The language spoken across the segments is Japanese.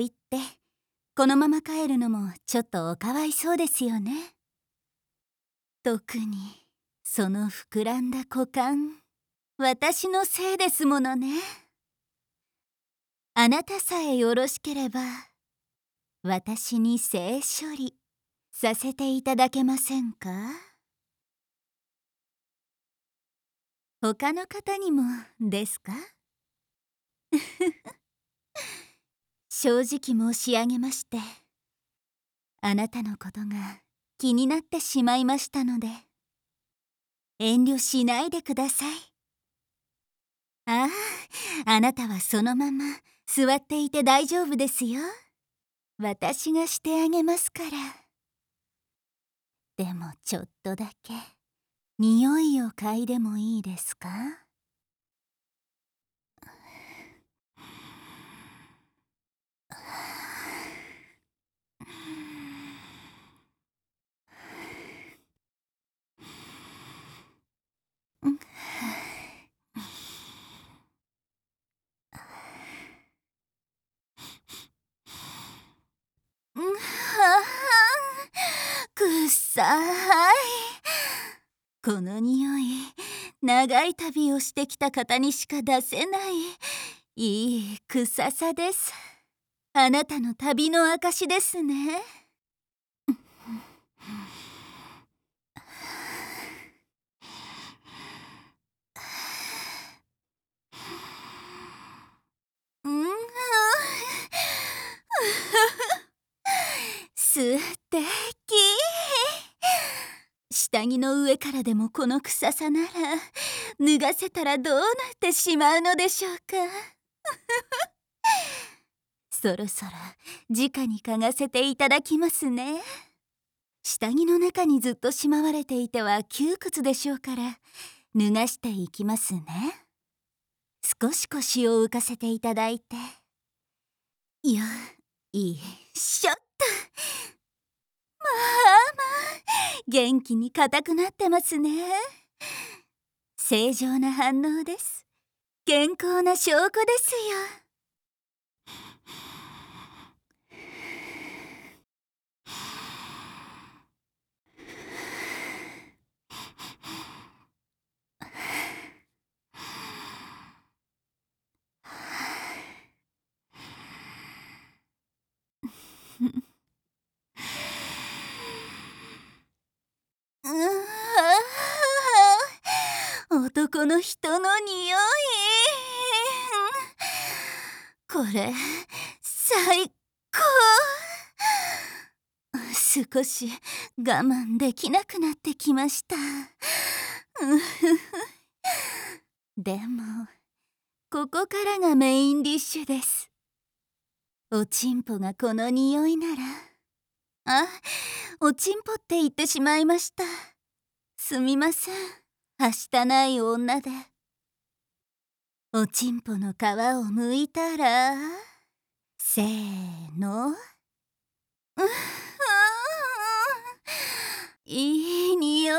言ってこのまま帰るのもちょっとおかわいそうですよね。特にその膨らんだ股間、私のせいですものね。あなたさえよろしければ私に性処理させていただけませんか？他の方にもですか？正直申し上げまして、あなたのことが気になってしまいましたので、遠慮しないでください。ああ、あなたはそのまま座っていて大丈夫ですよ。私がしてあげますから。でもちょっとだけ匂いを嗅いでもいいですか？うん、はあ、くっさい。この匂い、長い旅をしてきた方にしか出せないいい臭さです。あなたの旅の証ですね。うん、素敵。下着の上からでもこの臭さなら脱がせたらどうなってしまうのでしょうか。そろそろ直に嗅がせていただきますね。下着の中にずっとしまわれていては窮屈でしょうから脱がしていきますね。少し腰を浮かせていただいて、よいしょっと。まあまあ、元気に硬くなってますね。正常な反応です。健康な証拠ですよ。男の人の匂い。これ最高。少し我慢できなくなってきました。でもここからがメインディッシュです。おちんぽがこの匂いなら、あ、おちんぽって言ってしまいました。すみません、はしたない女で。おちんぽの皮を剥いたら、せーの、いい匂い。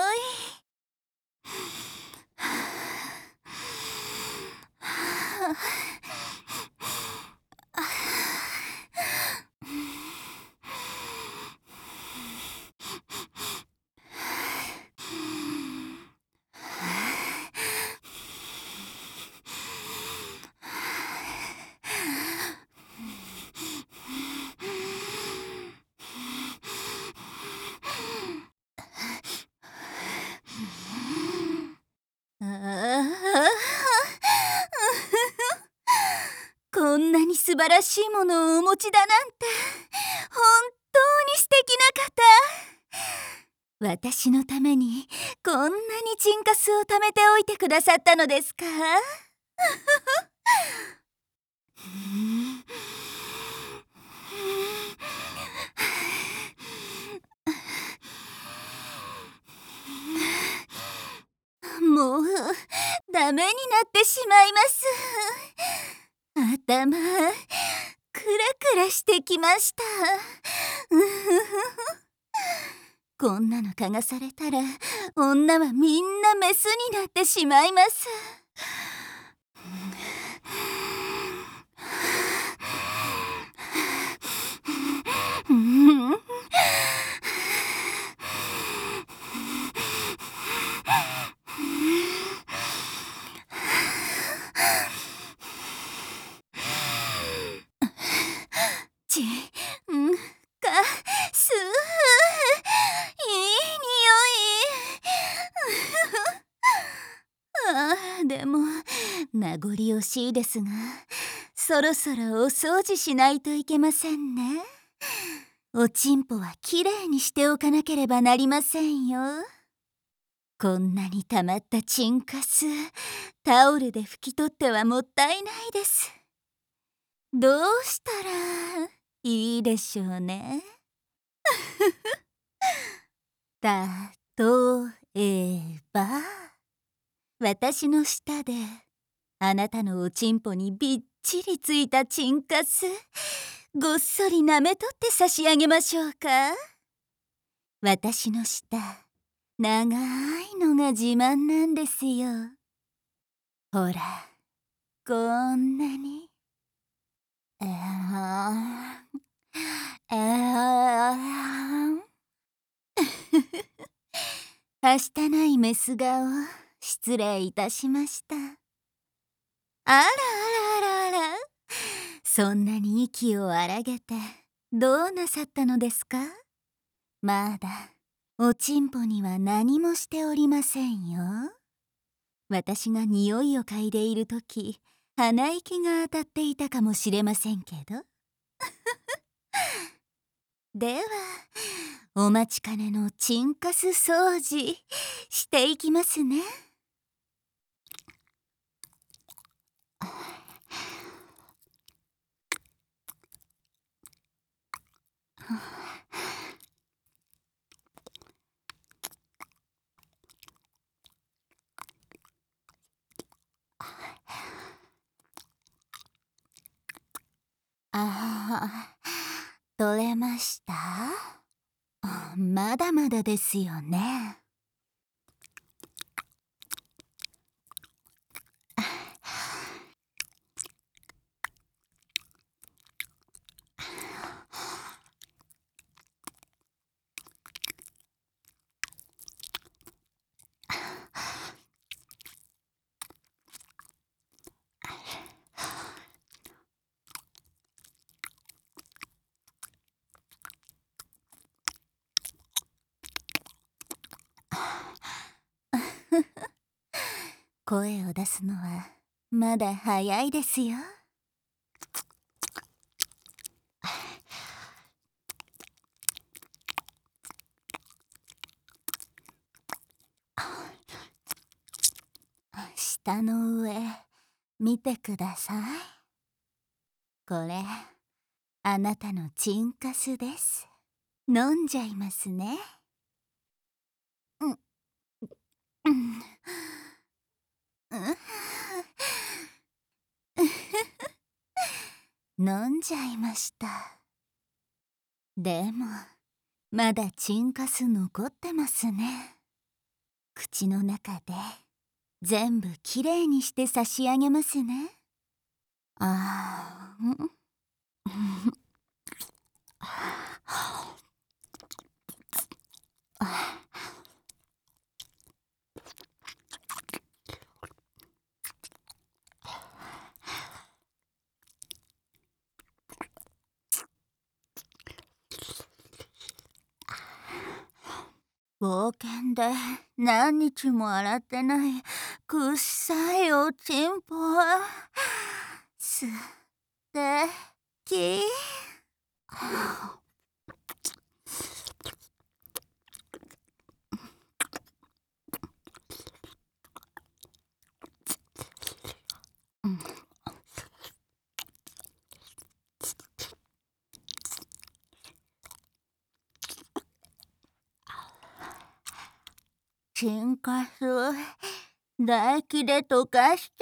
こんなに素晴らしいものをお持ちだなんて、本当に素敵な方。私のためにこんなにチンカスを貯めておいてくださったのですか？もうダメになってしまいます。頭クラクラしてきました。こんなの嗅がされたら女はみんなメスになってしまいます。 ちんかすいい匂いでも名残惜しいですが、そろそろお掃除しないといけませんね。おちんぽはきれいにしておかなければなりませんよ。こんなにたまったチンカス、タオルで拭き取ってはもったいないです。どうしたらいいでしょうね。たとえば、私の舌であなたのおちんぽにびっちりついたチンカス、ごっそり舐めとって差し上げましょうか。私の舌、長いのが自慢なんですよ。ほら、こんなに。はしたないメス顔、失礼いたしました。あらあらあらあら、そんなに息を荒げてどうなさったのですか。まだおちんぽには何もしておりませんよ。私が匂いを嗅いでいるとき、鼻息が当たっていたかもしれませんけど。ではお待ちかねのチンカス掃除していきますね。取れました？まだまだですよね。声を出すのはまだ早いですよ。舌の上見てください。これあなたのチンカスです。飲んじゃいますね。飲んじゃいました。でもまだチンカス残ってますね。口の中で全部きれいにして差し上げますね。冒険で何日も洗ってないくっさいおちんぽはすてき。チンカス唾液で溶かして。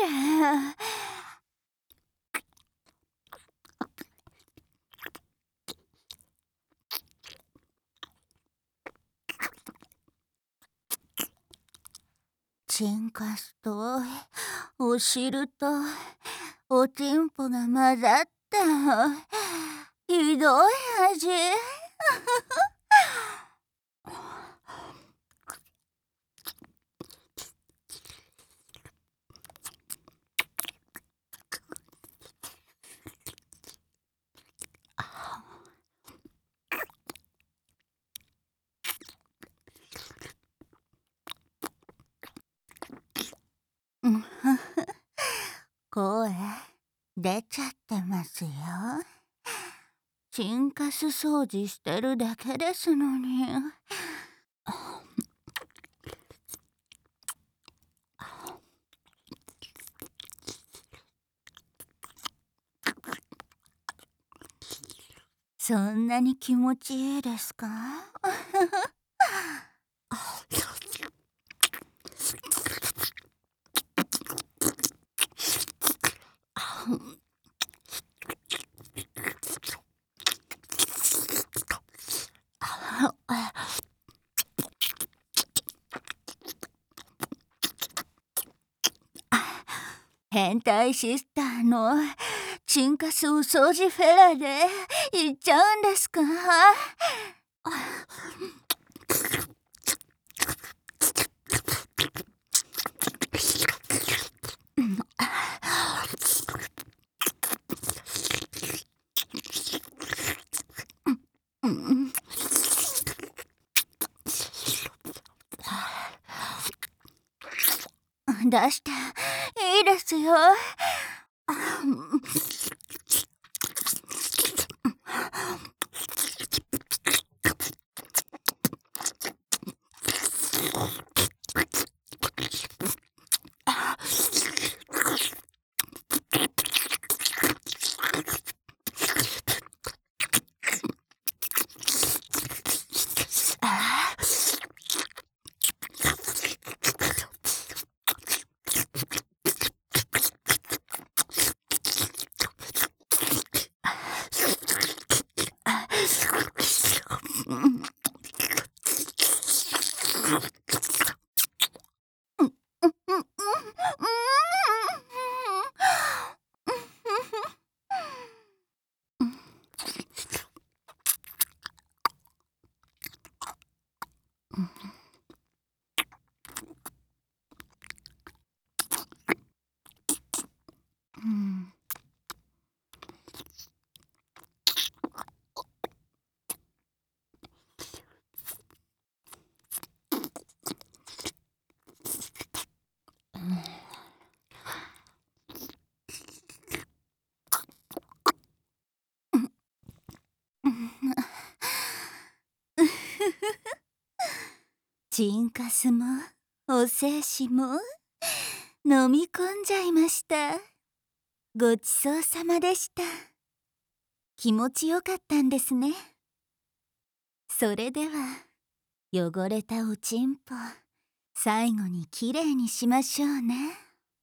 チンカスとお汁とおちんぽが混ざったひどい味。 声出ちゃってますよ。チンカス掃除してるだけですのに。そんなに気持ちいいですか？変態シスターのチンカスお掃除フェラで行っちゃうんですか？出していいですよ。チンカスもお精子も飲み込んじゃいました。ごちそうさまでした。気持ちよかったんですね。それでは汚れたおちんぽ最後にきれいにしましょうね。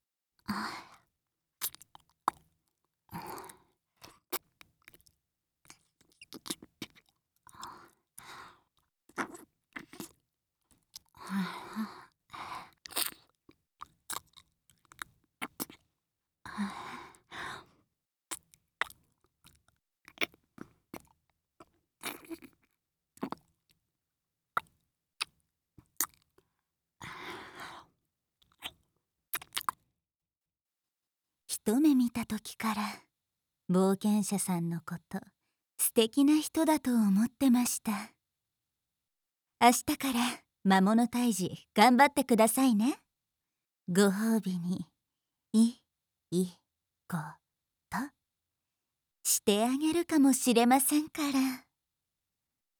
一目見た時から冒険者さんのこと素敵な人だと思ってました。明日から魔物退治頑張ってくださいね。ご褒美にいいことしてあげるかもしれませんから。